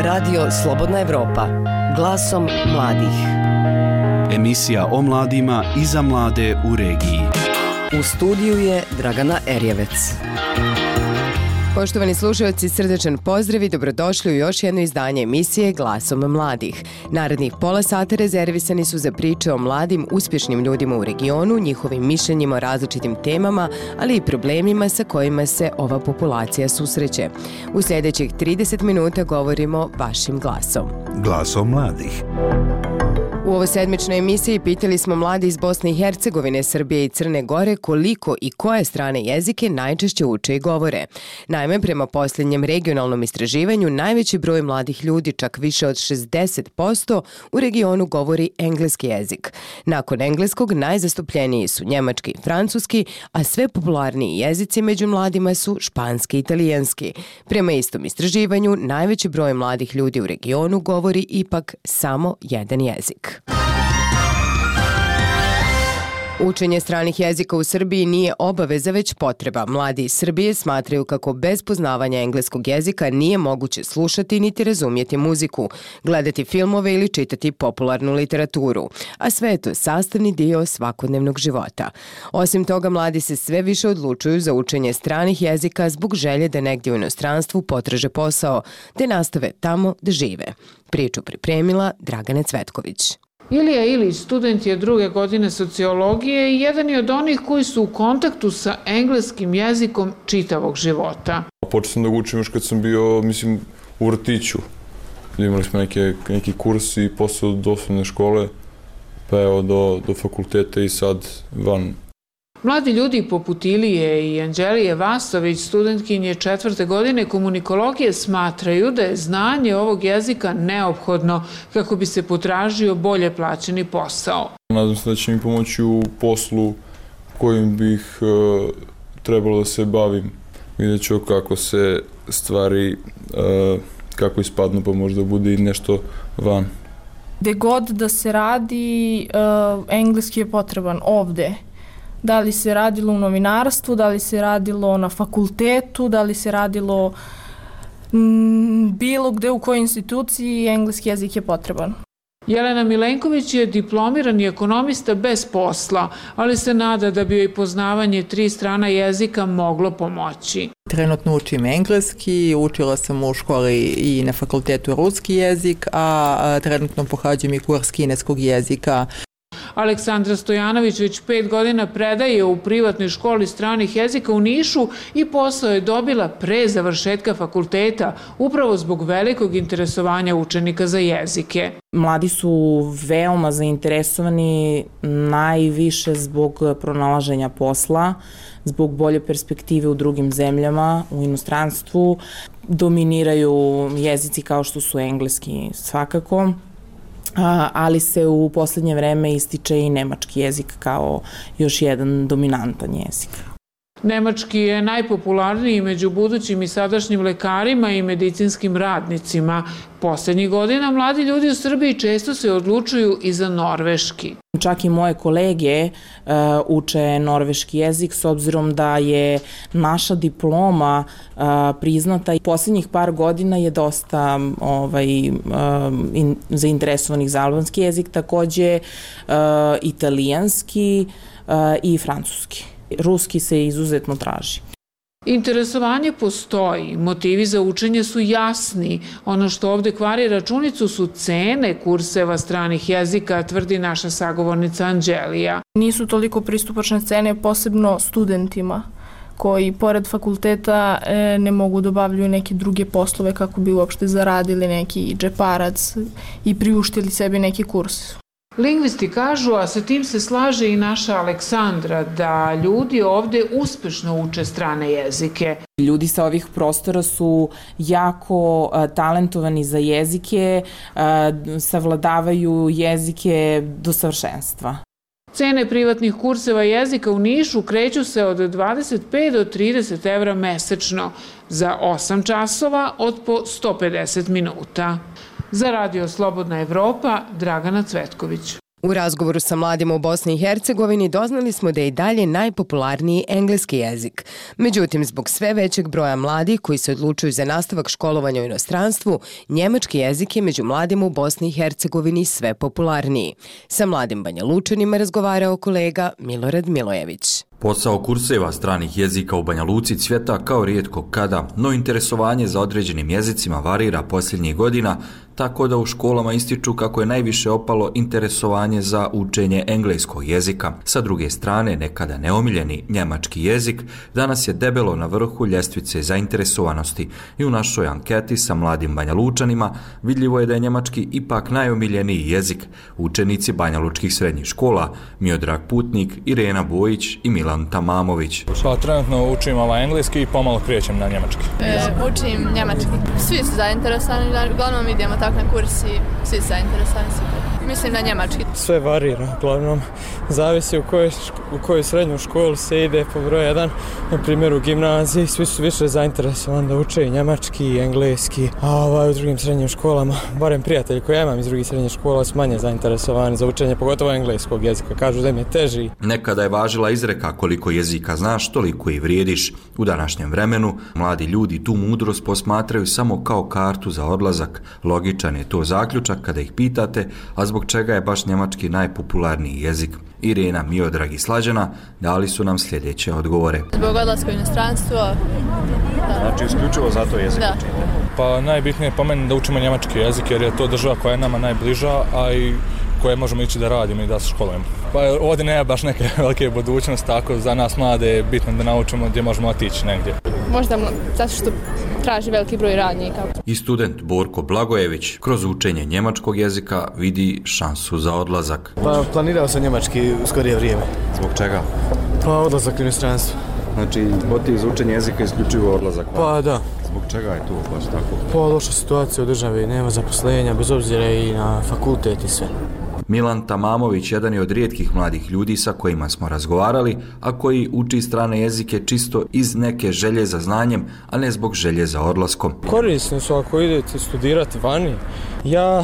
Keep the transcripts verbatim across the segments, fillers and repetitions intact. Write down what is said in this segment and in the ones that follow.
Radio Slobodna Evropa, glasom mladih. Emisija o mladima i za mlade u regiji. U studiju je Dragana Erjevec. Poštovani slušalci, srdečan pozdrav i dobrodošli u još jedno izdanje emisije Glasom mladih. Narednih pola sata rezervisani su za priče o mladim, uspješnim ljudima u regionu, njihovim mišljenjima o različitim temama, ali i problemima sa kojima se ova populacija susreće. U sljedećih trideset minuta govorimo vašim glasom. Glasom mladih. U ovoj sedmičnoj emisiji pitali smo mladi iz Bosne i Hercegovine, Srbije i Crne Gore koliko i koje strane jezike najčešće uče i govore. Naime, prema posljednjem regionalnom istraživanju, najveći broj mladih ljudi, čak više od šezdeset posto, u regionu govori engleski jezik. Nakon engleskog najzastupljeniji su njemački i francuski, a sve popularniji jezici među mladima su španski i italijanski. Prema istom istraživanju, najveći broj mladih ljudi u regionu govori ipak samo jedan jezik. Učenje stranih jezika u Srbiji nije obaveza, već potreba. Mladi iz Srbije smatraju kako bez poznavanja engleskog jezika nije moguće slušati niti razumjeti muziku, gledati filmove ili čitati popularnu literaturu, a sve je to sastavni dio svakodnevnog života. Osim toga, mladi se sve više odlučuju za učenje stranih jezika zbog želje da negdje u inostranstvu potraže posao, te nastave tamo da žive. Priču pripremila Dragana Cvetković. Ilija Ilić, student je druge godine sociologije i jedan je od onih koji su u kontaktu sa engleskim jezikom čitavog života. Počeo sam da ga učim još kad sam bio, mislim, u vrtiću. Imali smo neke, neki kurs i posle od osnovne škole, pa evo do, do fakulteta i sad van. Mladi ljudi poput Ilije i Anđelije Vasović, studentkinje četvrte godine komunikologije, smatraju da je znanje ovog jezika neophodno kako bi se potražio bolje plaćeni posao. Nadam se da će mi pomoći u poslu kojim bih e, trebalo da se bavim. Vidjet ću kako se stvari, e, kako ispadnu, pa možda bude i nešto van. Gde god da se radi, e, engleski je potreban ovde. Da li se radilo u novinarstvu, da li se radilo na fakultetu, da li se radilo m, bilo gde u kojoj instituciji, engleski jezik je potreban. Jelena Milenković je diplomirani ekonomista bez posla, ali se nada da bi joj poznavanje tri strana jezika moglo pomoći. Trenutno učim engleski, učila sam u školi i na fakultetu ruski jezik, a trenutno pohađam i kurs kineskog jezika. Aleksandra Stojanović već pet godina predaje u privatnoj školi stranih jezika u Nišu i posao je dobila pre završetka fakulteta, upravo zbog velikog interesovanja učenika za jezike. Mladi su veoma zainteresovani najviše zbog pronalaženja posla, zbog bolje perspektive u drugim zemljama, u inostranstvu. Dominiraju jezici kao što su engleski svakako, ali se u posljednje vreme ističe i nemački jezik kao još jedan dominantan jezik. Nemački je najpopularniji među budućim i sadašnjim lekarima i medicinskim radnicima. Posljednjih godina mladi ljudi u Srbiji često se odlučuju i za norveški. Čak i moje kolege uh, uče norveški jezik s obzirom da je naša diploma uh, priznata i posljednjih par godina je dosta ovaj, uh, in, zainteresovanih za albanski jezik, takođe uh, italijanski uh, i francuski. Ruski se izuzetno traži. Interesovanje postoji, motivi za učenje su jasni. Ono što ovde kvari računicu su cene kurseva stranih jezika, tvrdi naša sagovornica Anđelija. Nisu toliko pristupačne cene, posebno studentima koji pored fakulteta ne mogu da obavljaju neke druge poslove kako bi uopšte zaradili neki džeparac i priuštili sebi neki kurs. Lingvisti kažu, a sa tim se slaže i naša Aleksandra, da ljudi ovde uspešno uče strane jezike. Ljudi sa ovih prostora su jako a, talentovani za jezike, a, savladavaju jezike do savršenstva. Cene privatnih kurseva jezika u Nišu kreću se od dvadeset pet do trideset evra mesečno, za osam časova od po sto pedeset minuta. Za Radio Slobodna Evropa, Dragana Cvetković. U razgovoru sa mladima u Bosni i Hercegovini doznali smo da je i dalje najpopularniji engleski jezik. Međutim, zbog sve većeg broja mladih koji se odlučuju za nastavak školovanja u inostranstvu, njemački jezik je među mladima u Bosni i Hercegovini sve popularniji. Sa mladim Banja Lučanima razgovarao kolega Milorad Milojević. Posao kurseva stranih jezika u Banja Luci cvjeta kao rijetko kada, no interesovanje za određenim jezicima varira posljednjih godina, tako da u školama ističu kako je najviše opalo interesovanje za učenje engleskog jezika. Sa druge strane, nekada neomiljeni njemački jezik danas je debelo na vrhu ljestvice zainteresovanosti i u našoj anketi sa mladim Banja Lučanima vidljivo je da je njemački ipak najomiljeniji jezik. Učenici Banja Lučkih srednjih škola Miodrag Putnik, Irena Bojić i Milan Tamamović. Pa trenutno učim ovaj engleski i pomalo prijećem na njemački. E, učim njemački. Svi su zainteresovani, uglavnom idemo tako na kurs i svi su zainteresovani. Mislim na njemački. Sve varira, uglavnom zavisi u kojoj, u kojoj srednju školu se ide po broj jedan. Na primjer u gimnaziji svi su više zainteresovani da uče i njemački i engleski, a ovaj, u drugim srednjim školama, barem prijatelji koje ja imam iz drugih srednjih škola su manje zainteresovani za učenje, pogotovo engleskog jezika. Kažu da im je teži. Nekada je važila izreka koliko jezika znaš, toliko i vrijediš. U današnjem vremenu mladi ljudi tu mudrost posmatraju samo kao kartu za odlazak. Logičan je to zaključak kada ih pitate, a zbog čega je baš njemački najpopularniji jezik. Irena, Miodrag i Slađana dali su nam sljedeće odgovore. Zbog odlaska u inostranstvo. Da. Znači isključivo zato jezik da. učite? Pa najbitnije je po meni da učimo njemački jezik jer je to država koja je nama najbliža, a i koje možemo ići da radimo i da se školujemo. Pa ovdje nema baš neke velike budućnosti, tako za nas mlade je bitno da naučimo gdje možemo otići negdje. Možda zato što traži veliki broj radnika. I student Borko Blagojević kroz učenje njemačkog jezika vidi šansu za odlazak. Pa planirao sam njemački u skorije vrijeme. Zbog čega? Pa odlazak u inostranstvo. Znači, motiv za učenje jezika je isključivo odlazak? Pa da. Zbog čega je to baš tako? Pa loša situacija u državi, nema zaposlenja, bez obzira i na fakultet i sve. Milan Tamamović jedan je od rijetkih mladih ljudi sa kojima smo razgovarali, a koji uči strane jezike čisto iz neke želje za znanjem, a ne zbog želje za odlaskom. Korisni su ako idete studirati vani. Ja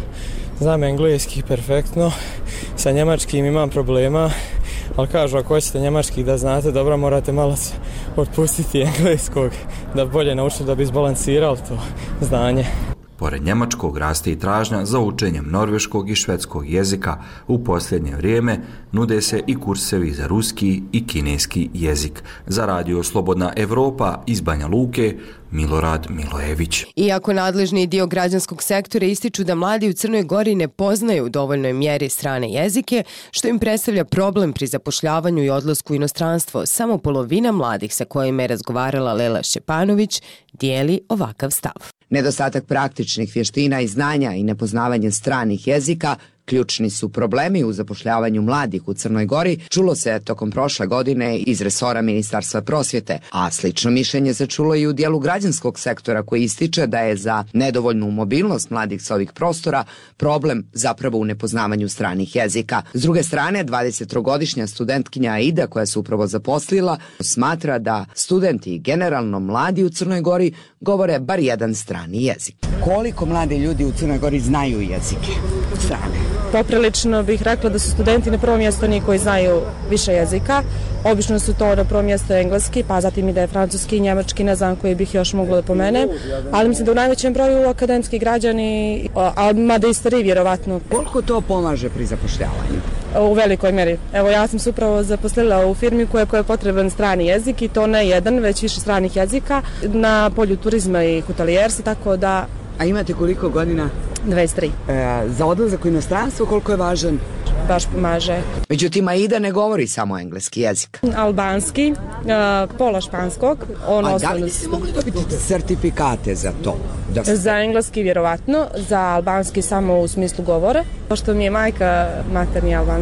znam engleski perfektno, sa njemačkim imam problema, ali kažu ako hoćete njemački da znate dobro morate malo otpustiti engleskog da bolje naučite da bi izbalansirali to znanje. Pored njemačkog raste i tražnja za učenjem norveškog i švedskog jezika. U posljednje vrijeme nude se i kursevi za ruski i kineski jezik. Za radio Slobodna Evropa iz Banja Luke, Milorad Milojević. Iako nadležni dio građanskog sektora ističu da mladi u Crnoj Gori ne poznaju u dovoljnoj mjeri strane jezike, što im predstavlja problem pri zapošljavanju i odlasku u inostranstvo, samo polovina mladih sa kojima je razgovarala Lela Šćepanović dijeli ovakav stav. Nedostatak praktičnih vještina i znanja i nepoznavanje stranih jezika ključni su problemi u zapošljavanju mladih u Crnoj Gori, čulo se tokom prošle godine iz resora Ministarstva prosvjete, a slično mišljenje se čulo i u dijelu građanskog sektora koji ističe da je za nedovoljnu mobilnost mladih sa ovih prostora problem zapravo u nepoznavanju stranih jezika. S druge strane, dvadesettrogodišnja studentkinja Aida koja se upravo zaposlila smatra da studenti i generalno mladi u Crnoj Gori govore bar jedan strani jezik. Koliko mladi ljudi u Crnoj Gori znaju jezike strane? Poprilično bih rekla da su studenti na prvom mjestu oni koji znaju više jezika. Obično su to na prvom mjestu engleski, pa zatim ide francuski i njemački, ne znam koji bih još mogla da pomenem. Ali mislim da u najvećem broju akademski građani, a mada i stariji vjerovatno. Koliko to pomaže pri zapošljavanju? U velikoj mjeri. Evo ja sam se upravo zaposlila u firmi koja je potreban strani jezik i to ne jedan, već više stranih jezika na polju turizma i hotelijerstva, tako da... A imate koliko godina? dvadeset tri. E, za odlazak u inostranstvo koliko je važan? Baš pomaže. Međutim, Aida ne govori samo engleski jezik. Albanski, uh, pola španskog. On A da li biste mogli dobiti certifikate za to? Da ste... Za engleski vjerovatno, za albanski samo u smislu govora, pošto mi je majka maternji albanski.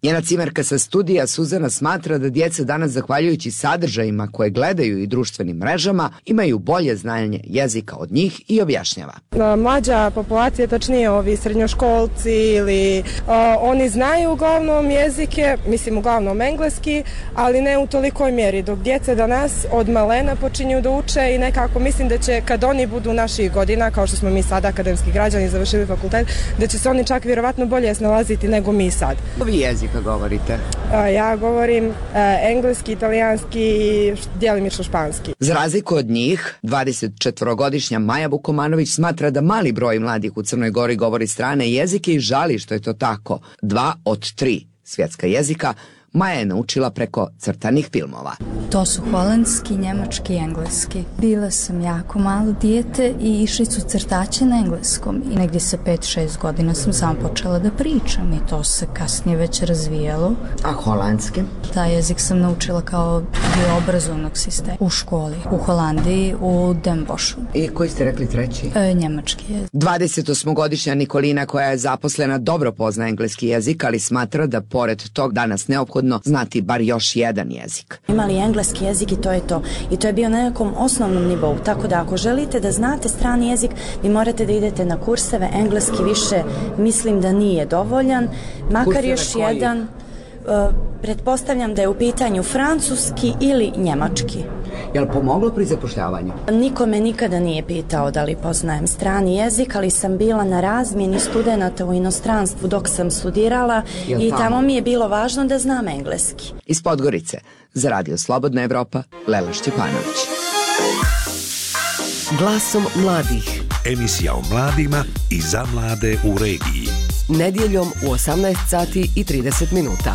Njena cimerka sa studija Suzana smatra da djeca danas, zahvaljujući sadržajima koje gledaju i društvenim mrežama, imaju bolje znanje jezika od njih i objašnjava. Mlađa populacija, tačnije ovi srednjoškolci ili o, oni znaju uglavnom jezike, mislim uglavnom engleski, ali ne u tolikoj mjeri, dok djeca danas od malena počinju da uče i nekako mislim da će kad oni budu naših godina, kao što smo mi sada akademski građani završili fakultet, da će se oni čak vjerovatno bolje snalaziti nego mi sad. Vi jezika govorite? A, ja govorim a, engleski, italijanski i djelimično španski. Za razliku od njih, dvadesetčetvorogodišnja Maja Vukomanović smatra da mali broj mladih u Crnoj Gori govori strane jezike i žali što je to tako. Dva od tri svjetska jezika Maja je naučila preko crtanih filmova. To su holandski, njemački i engleski. Bila sam jako malo dijete i išli su crtače na engleskom. I negdje sa pet šest godina sam samo počela da pričam i to se kasnije već razvijalo. A holandski? Taj jezik sam naučila kao dio obrazovnog sistema u školi, u Holandiji, u Den Boschu. I koji ste rekli treći? E, njemački jezik. dvadesetosmogodišnja Nikolina, koja je zaposlena, dobro pozna engleski jezik, ali smatra da pored tog danas neophodno znati bar još jedan jezik. Imali engleski jezik i to je to. I to je bio na nekom osnovnom nivou. Tako da ako želite da znate strani jezik, vi morate da idete na kurseve. Engleski više mislim da nije dovoljan. Makar kurseve još koji? jedan, uh, pretpostavljam da je u pitanju francuski ili njemački. Je li pomoglo pri zapošljavanju? Niko me nikada nije pitao da li poznajem strani jezik, ali sam bila na razmjeni studenata u inostranstvu dok sam studirala i tamo? tamo mi je bilo važno da znam engleski. Iz Podgorice, za Radio Slobodna Evropa, Lela Šćepanović. Glasom mladih. Emisija o mladima i za mlade u regiji. Nedjeljom u osamnaest sati i trideset minuta.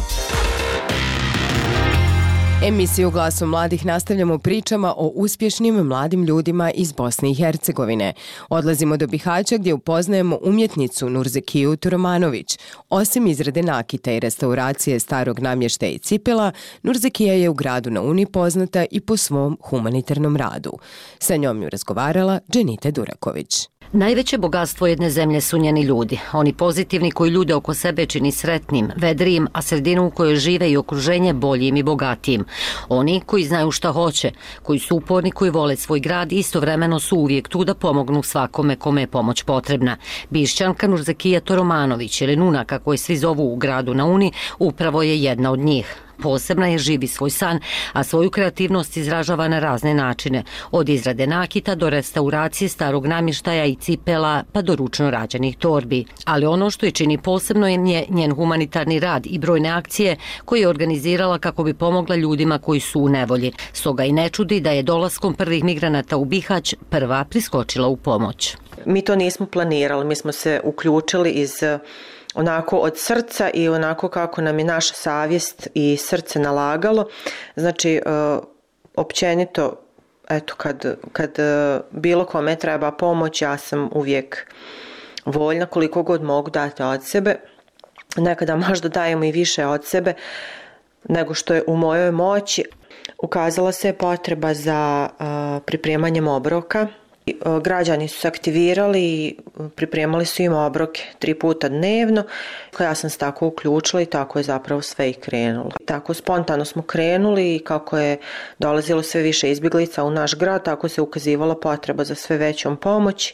Emisiju Glasom mladih nastavljamo pričama o uspješnim mladim ljudima iz Bosne i Hercegovine. Odlazimo do Bihaća gdje upoznajemo umjetnicu Nurzekiju Toromanović. Osim izrade nakita i restauracije starog namještaja i cipela, Nurzekija je u gradu na Uni poznata i po svom humanitarnom radu. Sa njom ju razgovarala Dženite Duraković. Najveće bogatstvo jedne zemlje su njeni ljudi. Oni pozitivni koji ljude oko sebe čini sretnim, vedrijim, a sredinu u kojoj žive i okruženje boljim i bogatijim. Oni koji znaju šta hoće, koji su uporni, koji vole svoj grad i istovremeno su uvijek tu da pomognu svakome kome je pomoć potrebna. Bišćanka Nurzekija Toromanović, ili Nuna kako je svi zovu u gradu na Uni, upravo je jedna od njih. Posebna je, živi svoj san, a svoju kreativnost izražava na razne načine, od izrade nakita do restauracije starog namještaja i cipela, pa do ručno rađenih torbi. Ali ono što je čini posebno je njen humanitarni rad i brojne akcije koje je organizirala kako bi pomogla ljudima koji su u nevolji. Stoga i ne čudi da je dolaskom prvih migranata u Bihać prva priskočila u pomoć. Mi to nismo planirali, mi smo se uključili iz onako od srca i onako kako nam je naša savjest i srce nalagalo. Znači, općenito, eto, kad, kad bilo kome treba pomoć, ja sam uvijek voljna koliko god mogu dati od sebe. Nekada možda dajemo i više od sebe nego što je u mojoj moći. Ukazala se potreba za pripremanjem obroka. Građani su se aktivirali i pripremali su im obroke tri puta dnevno. Ja sam se tako uključila i tako je zapravo sve i krenulo. Tako spontano smo krenuli i kako je dolazilo sve više izbjeglica u naš grad, tako se ukazivala potreba za sve većom pomoći.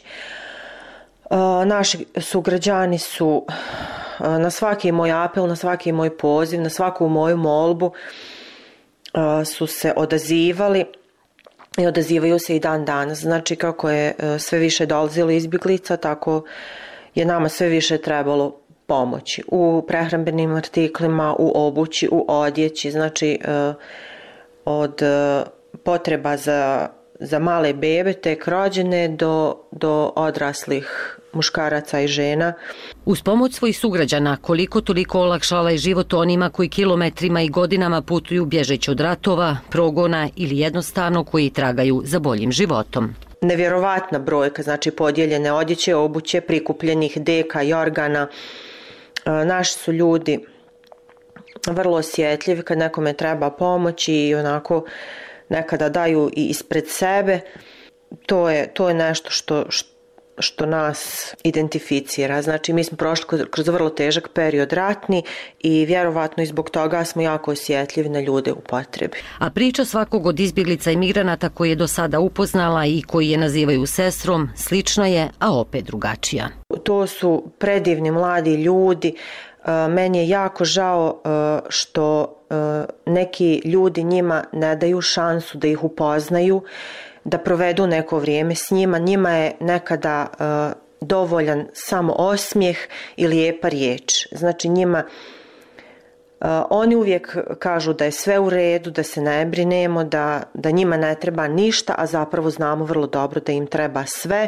Naši sugrađani su na svaki moj apel, na svaki moj poziv, na svaku moju molbu su se odazivali. I odazivaju se i dan danas. Znači, kako je sve više dolazilo izbjeglica, tako je nama sve više trebalo pomoći u prehrambenim artiklima, u obući, u odjeći. Znači, od potreba za, za male bebe, tek rođene, do, do odraslih muškaraca i žena. Uz pomoć svojih sugrađana koliko toliko olakšala je život onima koji kilometrima i godinama putuju bježeći od ratova, progona ili jednostavno koji tragaju za boljim životom. Nevjerovatna brojka, znači podijeljene odjeće, obuće, prikupljenih deka i organa. Naši su ljudi vrlo osjetljivi kad nekome treba pomoć i onako nekada daju i ispred sebe. To je, to je nešto što, što što nas identificira. Znači, mi smo prošli kroz vrlo težak period ratni i vjerovatno i zbog toga smo jako osjetljivi na ljude u potrebi. A priča svakog od izbjeglica i migranata koji je do sada upoznala i koji je nazivaju sestrom, slična je, a opet drugačija. To su predivni mladi ljudi. Meni je jako žao što neki ljudi njima ne daju šansu da ih upoznaju, da provedu neko vrijeme s njima. Njima je nekada dovoljan samo osmijeh i lijepa riječ. Znači njima, oni uvijek kažu da je sve u redu, da se ne brinemo, da, da njima ne treba ništa, a zapravo znamo vrlo dobro da im treba sve.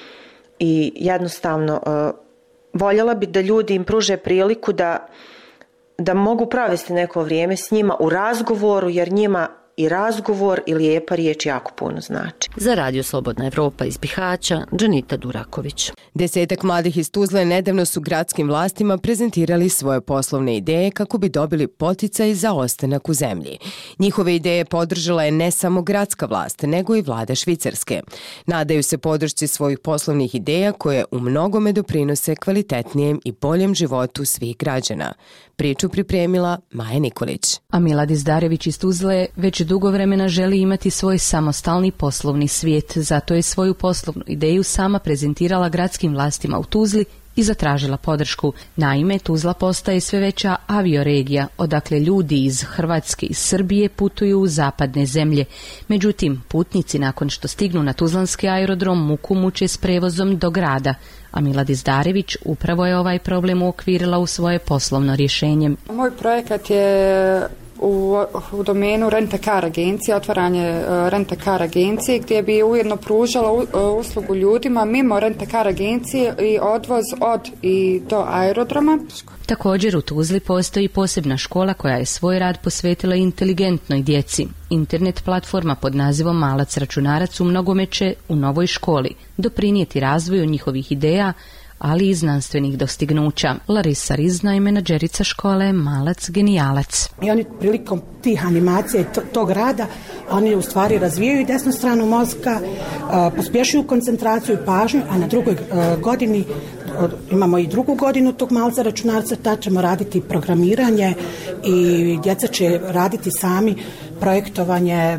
I jednostavno voljela bi da ljudi im pruže priliku da, da mogu provesti neko vrijeme s njima u razgovoru, jer njima i razgovor i lijepa riječ jako puno znači. Za Radio Slobodna Evropa iz Bihaća, Džanita Duraković. Desetak mladih iz Tuzle nedavno su gradskim vlastima prezentirali svoje poslovne ideje kako bi dobili poticaj za ostanak u zemlji. Njihove ideje podržala je ne samo gradska vlast, nego i vlada Švicarske. Nadaju se podršci svojih poslovnih ideja koje u mnogome doprinose kvalitetnijem i boljem životu svih građana. Priču pripremila Maja Nikolić. A Milad Zdarević iz Tuzle već dugo vremena želi imati svoj samostalni poslovni svijet, zato je svoju poslovnu ideju sama prezentirala gradskim vlastima u Tuzli i zatražila podršku. Naime, Tuzla postaje sve veća avioregija, odakle ljudi iz Hrvatske i Srbije putuju u zapadne zemlje. Međutim, putnici nakon što stignu na tuzlanski aerodrom muku muče s prevozom do grada, a Milad Zdarević upravo je ovaj problem uokvirila u svoje poslovno rješenje. Moj projekat je u, u domenu rent-a-car agencije, otvaranje uh, rent-a-car agencije gdje bi ujedno pružala uh, uslugu ljudima mimo rent-a-car agencije i odvoz od i do aerodroma. Također u Tuzli postoji posebna škola koja je svoj rad posvetila inteligentnoj djeci. Internet platforma pod nazivom Malac računarac u mnogome će u novoj školi doprinijeti razvoju njihovih ideja, ali i znanstvenih dostignuća. Larisa Rizna je menadžerica škole Malac genijalac. I oni prilikom tih animacija i tog rada, oni u stvari razvijaju i desnu stranu mozga, pospješuju koncentraciju i pažnju, a na drugoj godini imamo i drugu godinu tog Malca računarca, tad ćemo raditi programiranje i djeca će raditi sami projektovanje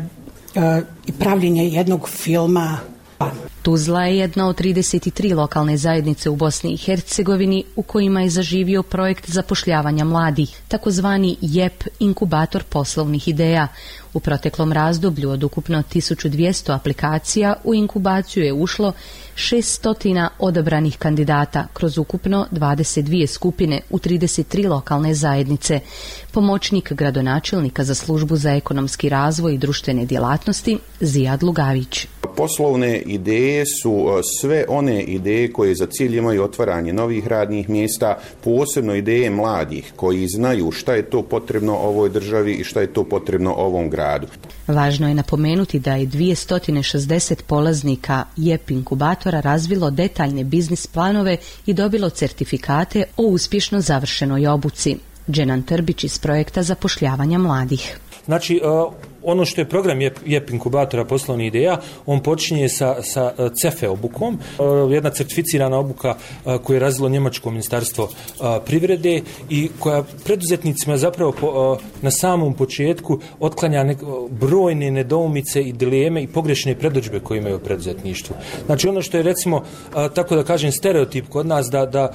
i pravljenje jednog filma. Tuzla je jedna od trideset tri lokalne zajednice u Bosni i Hercegovini u kojima je zaživio projekt zapošljavanja mladih, takozvani J E P inkubator poslovnih ideja. U proteklom razdoblju od ukupno tisuću dvjesto aplikacija u inkubaciju je ušlo šesto odabranih kandidata kroz ukupno dvadeset dvije skupine u trideset tri lokalne zajednice. Pomoćnik gradonačelnika za službu za ekonomski razvoj i društvene djelatnosti Zijad Lugavić. Poslovne ideje su sve one ideje koje za cilj imaju otvaranje novih radnih mjesta, posebno ideje mladih koji znaju šta je to potrebno ovoj državi i šta je to potrebno ovom gradu. Važno je napomenuti da je dvjesto šezdeset polaznika J E P inkubatora razvilo detaljne biznis planove i dobilo certifikate o uspješno završenoj obuci. Dženan Trbić iz projekta zapošljavanja mladih. Znači, ono što je program J E P inkubatora poslovnih ideja, on počinje sa, sa C E F E obukom, jedna certificirana obuka koju je razvilo Njemačko ministarstvo privrede i koja preduzetnicima zapravo po, na samom početku otklanja nek, brojne nedoumice i dileme i pogrešne predodžbe koje imaju u preduzetništvu. Znači, ono što je, recimo, tako da kažem, stereotip kod nas da, da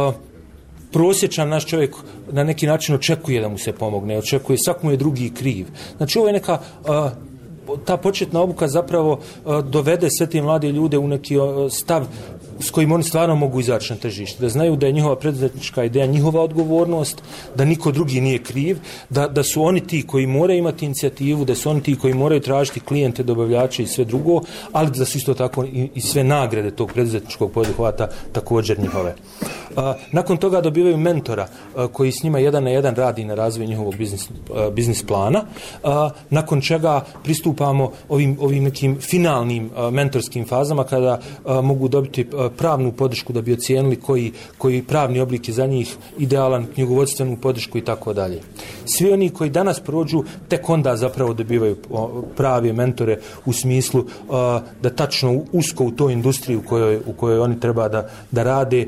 prosječan naš čovjek na neki način očekuje da mu se pomogne, očekuje, svak mu je drugi kriv. Znači, ovo je neka, ta početna obuka zapravo dovede sve te mlade ljude u neki stav s kojim oni stvarno mogu izaći na tržište, da znaju da je njihova preduzetnička ideja njihova odgovornost, da niko drugi nije kriv, da, da su oni ti koji moraju imati inicijativu, da su oni ti koji moraju tražiti klijente, dobavljače i sve drugo, ali da su isto tako i, i sve nagrade tog preduzetničkog poduhvata također njihove. A, nakon toga dobivaju mentora a, koji s njima jedan na jedan radi na razvoju njihovog biznis, a, biznis plana, a, nakon čega pristupamo ovim, ovim nekim finalnim a, mentorskim fazama kada a, mogu dobiti a, pravnu podršku da bi ocijenili koji, koji pravni oblik je za njih idealan, knjigovodstvenu podršku i tako dalje. Svi oni koji danas prođu tek onda zapravo dobivaju prave mentore u smislu da tačno usko u toj industriji u kojoj, u kojoj oni treba da, da rade,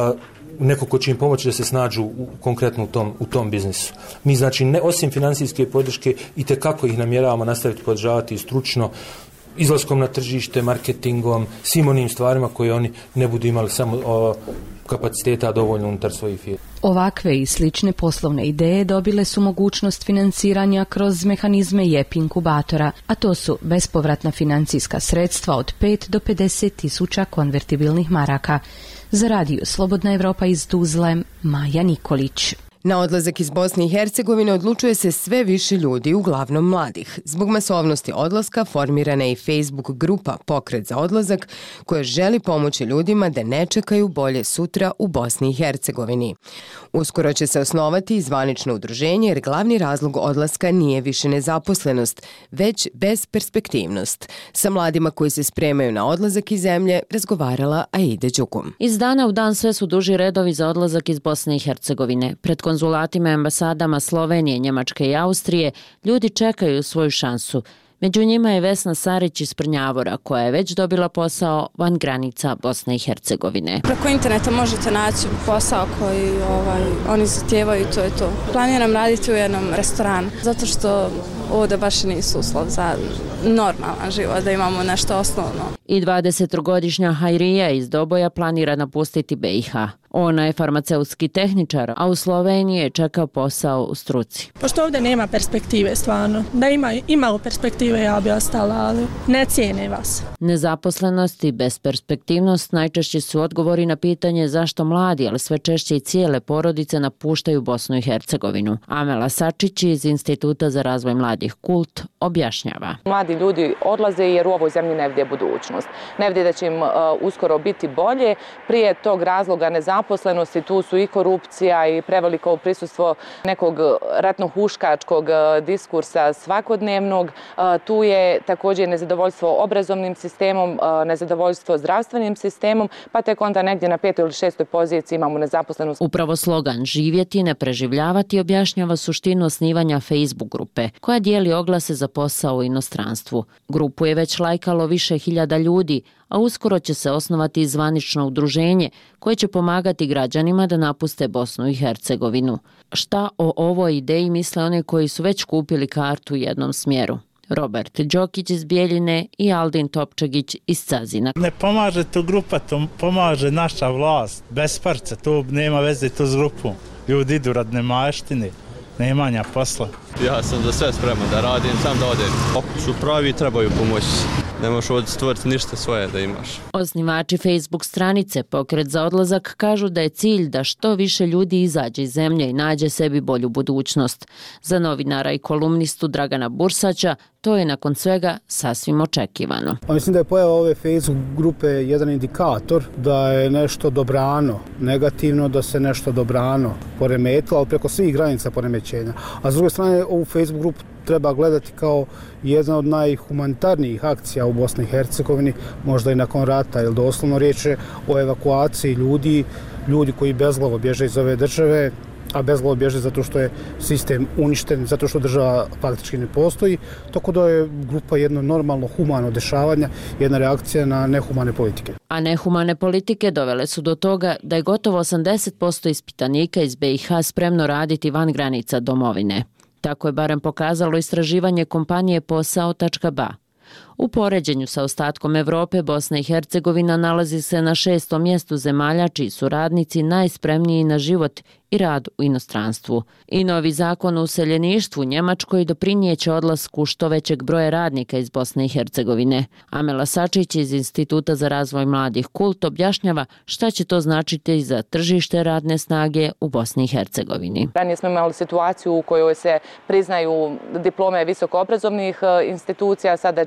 neko ko će im pomoći da se snađu u, konkretno u tom, u tom biznisu. Mi znači ne, osim financijske podrške i tekako ih namjeravamo nastaviti podržavati stručno, izlaskom na tržište, marketingom, svim onim stvarima koje oni ne budu imali samo o, kapaciteta dovoljno unutar svojih firmi. Ovakve i slične poslovne ideje dobile su mogućnost financiranja kroz mehanizme J E P inkubatora, a to su bespovratna financijska sredstva od pet do pedeset tisuća konvertibilnih maraka. Za radio Slobodna Evropa iz Tuzle, Maja Nikolić. Na odlazak iz Bosne i Hercegovine odlučuje se sve više ljudi, uglavnom mladih. Zbog masovnosti odlaska formirana je i Facebook grupa Pokret za odlazak, koja želi pomoći ljudima da ne čekaju bolje sutra u Bosni i Hercegovini. Uskoro će se osnovati i zvanično udruženje, jer glavni razlog odlaska nije više nezaposlenost, već bezperspektivnost. Sa mladima koji se spremaju na odlazak iz zemlje razgovarala Aida Đukum. Iz dana u dan sve su duži redovi za odlazak iz Bosne i Hercegovine. Pred konzulatima i ambasadama Slovenije, Njemačke i Austrije ljudi čekaju svoju šansu. Među njima je Vesna Sarić iz Prnjavora, koja je već dobila posao van granica Bosne i Hercegovine. Preko interneta možete naći posao koji ovaj, oni zahtijevaju, to je to. Planiram raditi u jednom restoranu, zato što ovdje baš nisu uslov za normalan život, da imamo nešto osnovno. I dvadesetogodišnja Hajrija iz Doboja planira napustiti B i H. Ona je farmaceutski tehničar, a u Sloveniji je čekao posao u struci. Pošto ovdje nema perspektive stvarno, da ima imalo perspektive ja bi ostala, ali ne cijene vas. Nezaposlenost i besperspektivnost najčešći su odgovori na pitanje zašto mladi, ali sve češće i cijele porodice napuštaju Bosnu i Hercegovinu. Amela Sačić iz Instituta za razvoj mladih Kult objašnjava. Mladi ljudi odlaze jer u ovoj zemlji ne vide budućnost. Ne vide da će im uh, uskoro biti bolje. Prije tog razloga nezaposlenosti tu su i korupcija i preveliko prisustvo nekog ratno-huškačkog uh, diskursa svakodnevnog. Uh, tu je također nezadovoljstvo obrazovnim sistemom, uh, nezadovoljstvo zdravstvenim sistemom, pa tek onda negdje na petoj ili šestoj poziciji imamo nezaposlenost. Upravo slogan živjeti, ne preživljavati objašnjava suštinu osnivanja Facebook grupe, koja dijeli oglase za posao u inostranstvu. Grupu je već lajkalo više hiljada ljudi, a uskoro će se osnovati zvanično udruženje koje će pomagati građanima da napuste Bosnu i Hercegovinu. Šta o ovoj ideji misle one koji su već kupili kartu u jednom smjeru? Robert Đokić iz Bijeljine i Aldin Topčagić iz Cazina. Ne pomaže tu grupa, to pomaže naša vlast. Bez parca, to nema veze to s grupom. Ljudi idu rad nemaštine, nemanja posla. Ja sam za sve spreman da radim, sam da odem. Ako su pravi, trebaju pomoći. Ne možeš ovdje stvoriti ništa svoje da imaš. Osnivači Facebook stranice Pokret za odlazak kažu da je cilj da što više ljudi izađe iz zemlje i nađe sebi bolju budućnost. Za novinara i kolumnistu Dragana Bursaća to je nakon svega sasvim očekivano. Mislim da je pojava ove Facebook grupe jedan indikator da je nešto dobrano, negativno da se nešto dobrano poremetilo, ali preko svih granica poremećenja. A s druge strane ovu Facebook grupu treba gledati kao jedna od najhumanitarnijih akcija u Bosni i Hercegovini, možda i nakon rata, jer doslovno riječ je o evakuaciji ljudi, ljudi koji bezglavo bježe iz ove države, a bezglavo bježe zato što je sistem uništen, zato što država faktički ne postoji, tako da je grupa jedno normalno humano dešavanje, jedna reakcija na nehumane politike. A nehumane politike dovele su do toga da je gotovo osamdeset posto ispitanika iz B i H spremno raditi van granica domovine. Tako je barem pokazalo istraživanje kompanije posao tačka ba. U poređenju sa ostatkom Evrope, Bosna i Hercegovina nalazi se na šestom mjestu zemalja čiji su radnici najspremniji na život i rad u inostranstvu. I novi zakon o useljeništvu Njemačkoj doprinijeće odlasku što većeg broja radnika iz Bosne i Hercegovine. Amela Sačić iz Instituta za razvoj mladih Kult objašnjava šta će to značiti za tržište radne snage u Bosni i Hercegovini. Ranije smo imali situaciju u kojoj se priznaju diplome visokoobrazovnih institucija, sada će biti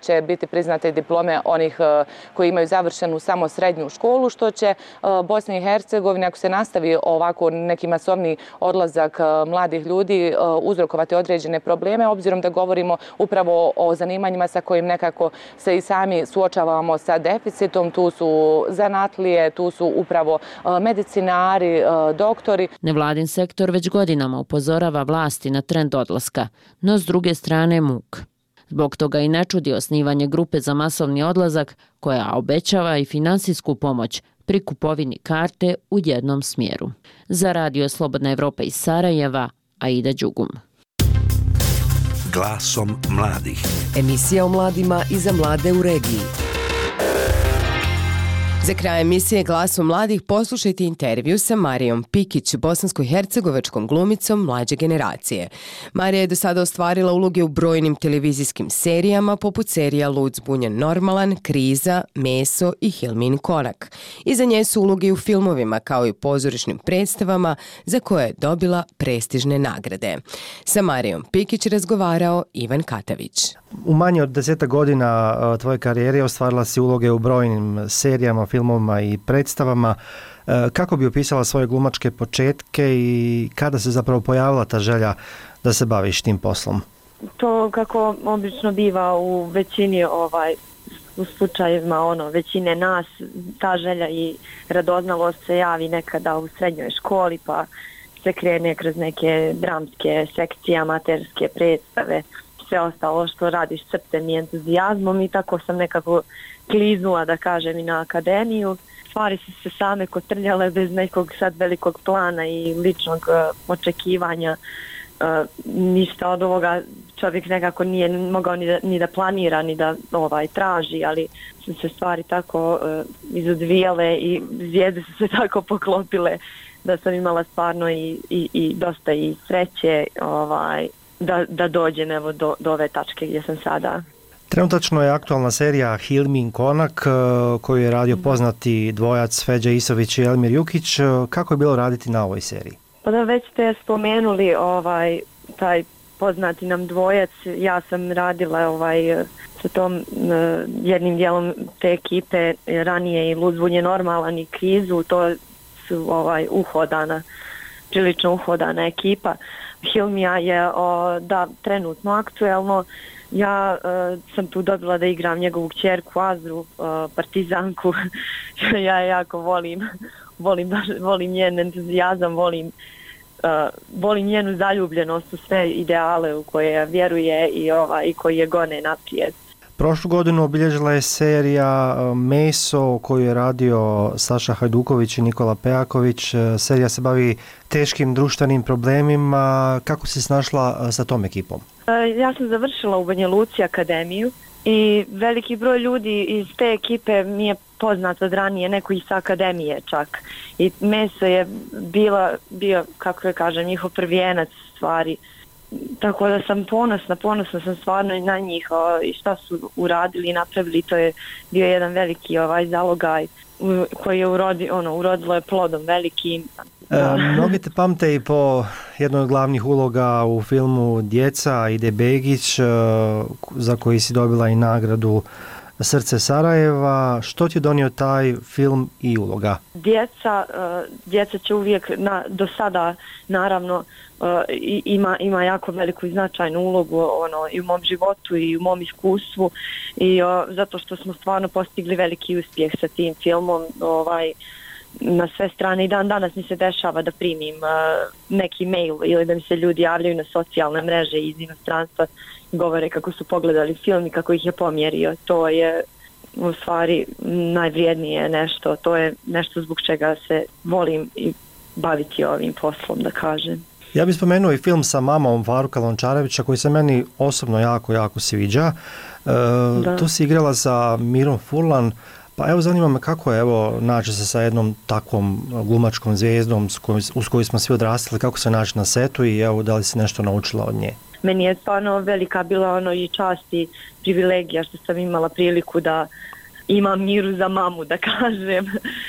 biti priznate diplome onih koji imaju završenu samo srednju školu, što će Bosni i Hercegovini, ako se nastavi ovako neki masovni odlazak mladih ljudi, uzrokovati određene probleme, obzirom da govorimo upravo o zanimanjima sa kojim nekako se i sami suočavamo sa deficitom. Tu su zanatlije, tu su upravo medicinari, doktori. Nevladin sektor već godinama upozorava vlasti na trend odlaska, no s druge strane muk. Zbog toga i ne čudi osnivanje grupe za masovni odlazak koja obećava i finansijsku pomoć pri kupovini karte u jednom smjeru. Za Radio Slobodna Evropa iz Sarajeva, Aida Đugum. Glasom mladih. Emisija o mladima i za mlade u regiji. Za kraj emisije Glasu mladih poslušajte intervju sa Marijom Pikić, bosansko-hercegovačkom glumicom mlađe generacije. Marija je do sada ostvarila uloge u brojnim televizijskim serijama poput serija Lud zbunjen normalan, Kriza, Meso i Hilmin Konak. Iza nje su uloge u filmovima kao i u pozorišnim predstavama za koje je dobila prestižne nagrade. Sa Marijom Pikić razgovarao Ivan Katavić. U manje od deseta godina tvoje karijere ostvarila si uloge u brojnim serijama, filmovima i predstavama. Kako bi opisala svoje glumačke početke i kada se zapravo pojavila ta želja da se baviš tim poslom? To kako obično biva u većini ovaj u slučajevima ono većine nas, ta želja i radoznalost se javi nekada u srednjoj školi, pa se krene kroz neke dramske sekcije, amaterske predstave, sve ostalo što radiš srcem i entuzijazmom, i tako sam nekako kliznula, da kažem, i na akademiju. Stvari su se same kotrljale bez nekog sad velikog plana i ličnog uh, očekivanja. Uh, ništa od ovoga čovjek nekako nije mogao ni da, ni da planira, ni da ovaj traži, ali su se stvari tako uh, izodvijale i zvijezde su se tako poklopile da sam imala stvarno i, i, i dosta i sreće ovaj, da, da dođem evo do, do ove tačke gdje sam sada. Trenutačno je aktualna serija Hilmin Konak koju je radio poznati dvojac Feđa Isović i Elmir Jukić. Kako je bilo raditi na ovoj seriji? Pa da, već ste spomenuli ovaj, taj poznati nam dvojac. Ja sam radila ovaj, sa tom uh, jednim dijelom te ekipe ranije i Lud zbunjen normalan i Krizu. To su ovaj, uhodana, prilično uhodana ekipa. Hilmija je o, da, trenutno aktuelno. Ja uh, sam tu dobila da igram njegovu kćerku Azru, uh, partizanku. Ja je jako volim, volim, volim njen entuzijazam, volim, uh, volim njenu zaljubljenost u sve ideale u koje vjeruje i, ova, i koji je gone naprijed. Prošlu godinu obilježila je serija Meso koju je radio Saša Hajduković i Nikola Pejaković. Serija se bavi teškim društvenim problemima. Kako si snašla sa tom ekipom? Ja sam završila u Banja Luci akademiju i veliki broj ljudi iz te ekipe mi je poznat od ranije, neko i sa akademije čak. I Meso je bila, bio, kako je kažem, njihov prvijenac stvari. Tako da sam ponosna, ponosna sam stvarno na njih o, i šta su uradili i napravili. To je bio jedan veliki ovaj zalogaj u, koji je urodi, ono, urodilo je plodom velikim. E, mnogi te pamte i po jednoj od glavnih uloga u filmu Djeca Ide Begić, e, za koji si dobila i nagradu Srce Sarajeva. Što ti je donio taj film i uloga? Djeca, uh, djeca će uvijek na, do sada naravno uh, ima, ima jako veliku i značajnu ulogu ono, i u mom životu i u mom iskustvu i uh, zato što smo stvarno postigli veliki uspjeh sa tim filmom ovaj, na sve strane i dan danas mi se dešava da primim uh, neki mail ili da mi se ljudi javljaju na socijalne mreže iz inostranstva, govore kako su pogledali film i kako ih je pomjerio. To je u stvari najvrijednije nešto, to je nešto zbog čega se volim i baviti ovim poslom, da kažem. Ja bih spomenuo i film sa mamom Faruka Lončarevića koji se meni osobno jako, jako sviđa. E, tu si igrala sa Mirom Furlan. Pa evo zanima me kako je evo naći se sa jednom takvom glumačkom zvijezdom s kojom, uz koju smo svi odrastali, kako se naći na setu i evo da li si nešto naučila od nje? Meni je stvarno velika bila ono i čast i privilegija što sam imala priliku da imam Miru za mamu, da kažem.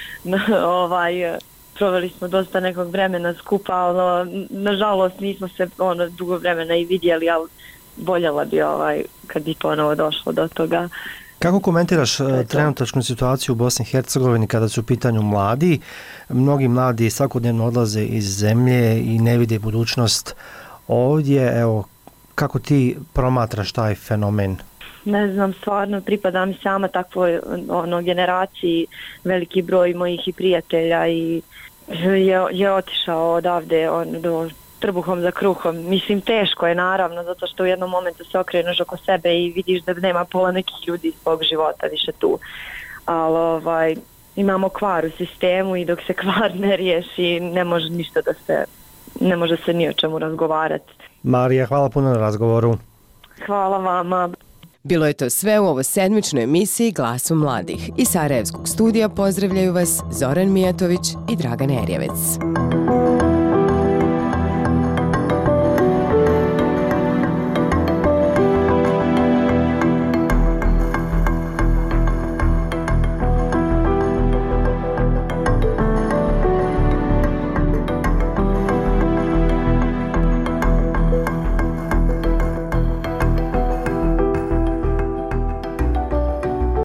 ovaj, proveli smo dosta nekog vremena skupa, ono, nažalost nismo se ono dugo vremena i vidjeli, ali voljela bi ovaj, kad bi ponovo došlo do toga. Kako komentiraš trenutačnu situaciju u Bosni i Hercegovini kada su u pitanju mladi? Mnogi mladi svakodnevno odlaze iz zemlje i ne vide budućnost ovdje. Evo, kako ti promatraš taj fenomen? Ne znam, stvarno pripadam sama takvoj ono, generaciji, veliki broj mojih i prijatelja i je, je otišao odavde on, do trbuhom za kruhom. Mislim, teško je naravno, zato što u jednom momentu se okreneš oko sebe i vidiš da nema pola nekih ljudi iz svog života više tu. Ali ovaj, imamo kvar u sistemu i dok se kvar ne riješi, ne može ništa da se, ne može se ni o čemu razgovarati. Marija, hvala puno na razgovoru. Hvala vama. Bilo je to sve u ovo sedmičnoj emisiji Glasu mladih. Iz Sarajevskog studija pozdravljaju vas Zoran Mijatović i Dragan Erjevec.